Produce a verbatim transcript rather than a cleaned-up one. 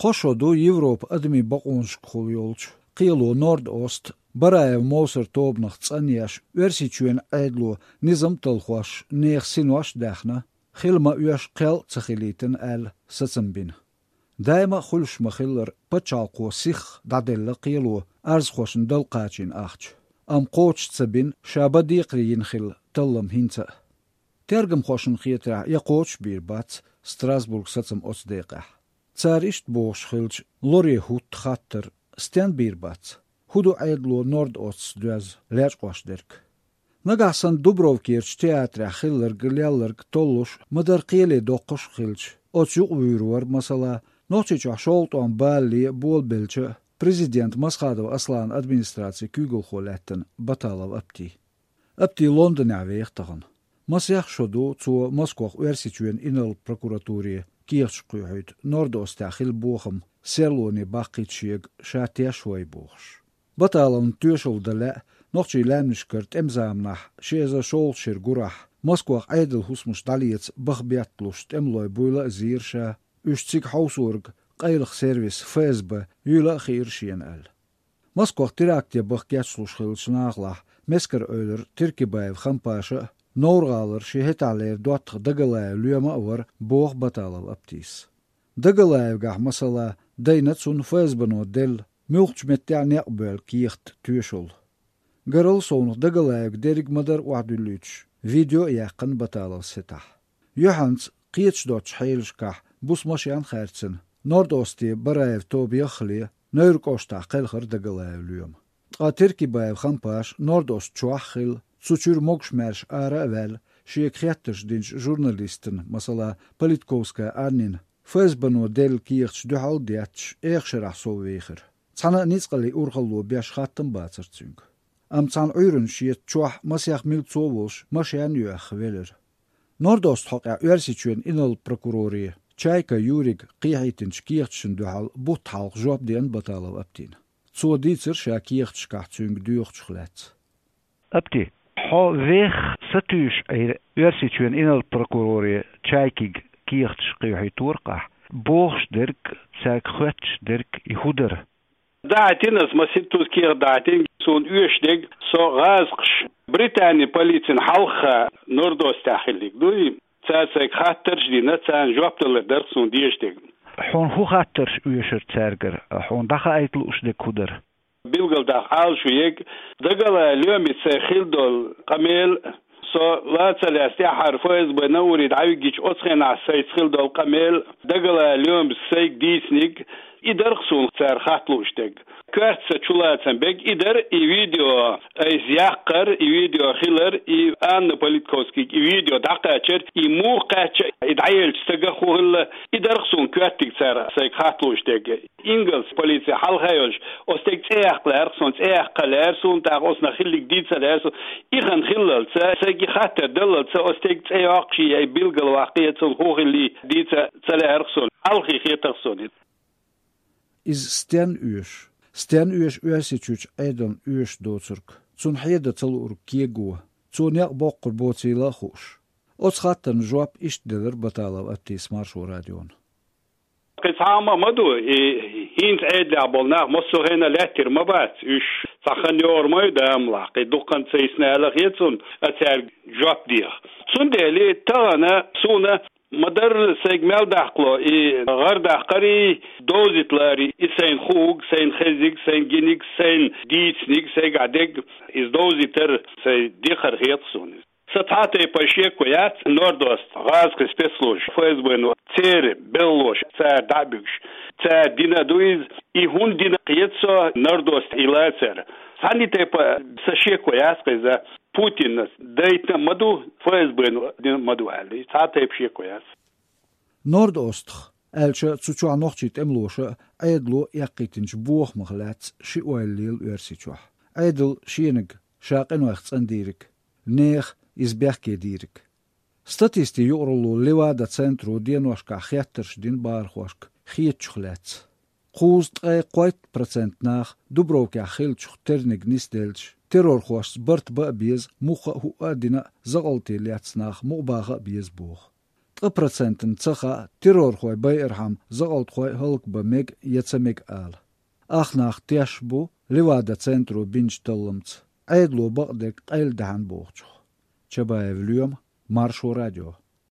Qoşodu Европа admi baqonşq xoluyolç. Qilo Nord-Ost Barayev Moser tobnaq tsaniyash versiçuen aydlu nizam talxwaş neexsinwaş daxna xilma uyaş qel tsaxilitin al satsambin. Daima xulş maxillar pachalqo six dadella qilo arzxoşn dalqaçin axç. Am qoç tsabin şabadi qriyin xil tallam hinta. Tergam xoşn xiyatra ya qoç bir bats Strasburg satsam ots deqah. Tsar isht boş xilç lori hut khatter sten bir bats. Hudu aydlu Nord-Ost düz leç qoşderk. Nagasan Dubrovkirch teatra xillar glyallar tolluş madar qiyeli doqoş xilç. Oçuq uyurvar masala noçiç şolton balli bolbelçe prezident Masxadov Aslan administrasiya kügül xolattan Batalov apti. Apti London aveqtağın. Masyax şodu ço Moskva versiçuen inal prokuraturi Kirch quyhut Nord-Ost xil boxum Serloni baqitşiyeg şatiaşoy box. Batalon tüşoldala noqçi lamnişkert emzamnah şeza şolşir gurah Moskva aydıl husmuş daliyets baxbiatlust emloy buyla zirşa üççik hausurg qayliq servis F S B yula xirşiyen al. Moskva tiraktiya baxgiatsluş xilçnaqlah mesker öylür Tirkibayev xampaşa Norgalar şehetaler dotq dagalayev lüyama var boğ Batalov aptis. Dagalayev gah masala daynatsun F S B-no del Mülç mettani aqbel kiixt tüşol. Garıl sonu dagalayev derig madar uadülüç. Video yaqın Batalov setah. Johans qiiç doç haylışkah busmaşyan xertsin. Nord-Osti Barayev tobiyaxli nöyrkoşta qelxır dagalayev lüyam. Qa Tirkibayev xampaş Nord-Ost çuaxil Suçur mokşmerş ara evvel şiyekhiyattış dinç jurnalistin masala Politkovska Arnin F S B-no del kiixt duhal diatş eğşirah sovveyxir. Sana nizqali urxallu biaş xattın batsırtsünk. Am can uyrun şiyet çuah masyax miltsovulş maşyan yuax velir. Nord-Ost hoqa versiçuen inal prokurori Çayka Yurig qiyahitinç kiichtşin duhal but halq job diyen Batalov aptin. Ço ditsir şa kiichtşkahtsünk duyuqçuqlats. Apti. Ha weg satüş ay versiçuen inal prokurori Çaykig kiichtşqiyahiturqa boğşdirk sak xwetşdirk ihuder. Da'tinas masittus kiir da'tin son üyeşdeg so gazqş Britanya polisin halqa Nord-Ost tahillik duy tsasak khatterş dina tsan jobtler der son diyeşdeg. Hon hu khatterş üyeşer tsarger hon daha aytlı usdek kuder. Bilgal da al şuyek dagala lyomi tskhildol qamel so latsal yastihar faiz banauri dawgiç otskhena saytkhildol qamel dagala lyom sayk disnik idarxsun tsar khatlu usdek. Kërtse çulatsan bek ider i video iz yaqar i video khilar i an politkovski i video daqaçer i muqaç idayel stagakhul idarxsun kërtik tsar sayk khatlu usdek. Ingels politsiya halxayol ostek tsayaqlar son tsayaqlar son taq osna khillik ditsalar so igan khillal sayki khatter dalal ostek tsayaqshi ay bilgal waqiyatun hoqli ditsa tsalarxsun halxi khitarxsun iz sten üş Sten üyeş üyesiçüç aydan üyeş doçurk. Çun hayda çalur kiego. Çun yaq boqqur boçila xoş. Otsxattan jawab işdilir Batalov aptis marşo radyon. Qisama madu hint ayda bolnaq mosuhena latir mabat üş saxan yormay damla qiduqan saysna alaqyetsun atar jawab diyor. Çun deli tana suna Madar segmel daqlo i gar daqari dozitlari isen khug sen khazik sen ginik sen ditsnik sen gadeg iz doziter se dikhar khiyatsun satate pashie koyat Nord-Ost gaz spetslush F S B-no tser belosh tser dabish tser dinaduiz i hundina qiyatso Nord-Ost ilatser sanite pa sashie koyat qiza Putin daytna madu F S B-no madu ali saate pashie koyat Nord-Ost elçe çuçuğa noqçit emloşa aydlu yaqitinç buox maqlats şi oylil versiçuh aydl şinig şaqin waqtsan dirik nex izberke dirik statisti yorulu levada centru dienoshka xyattersh din barxoshk xiyetchuhlats qust ay qoyt procent nach Dubrovka xilchuh ternig nistelch terror xosh bart ba biz muqa hu adina zaqalti liatsnach mubaga biz buox процентن цаха террор хой байерхам загалт хой халк бамег яцамег ал. Ахнах тяшбу левада центру бинчталламц. Айдло багдек айл дахан бохчу. Чабаев Люм, Маршу радио.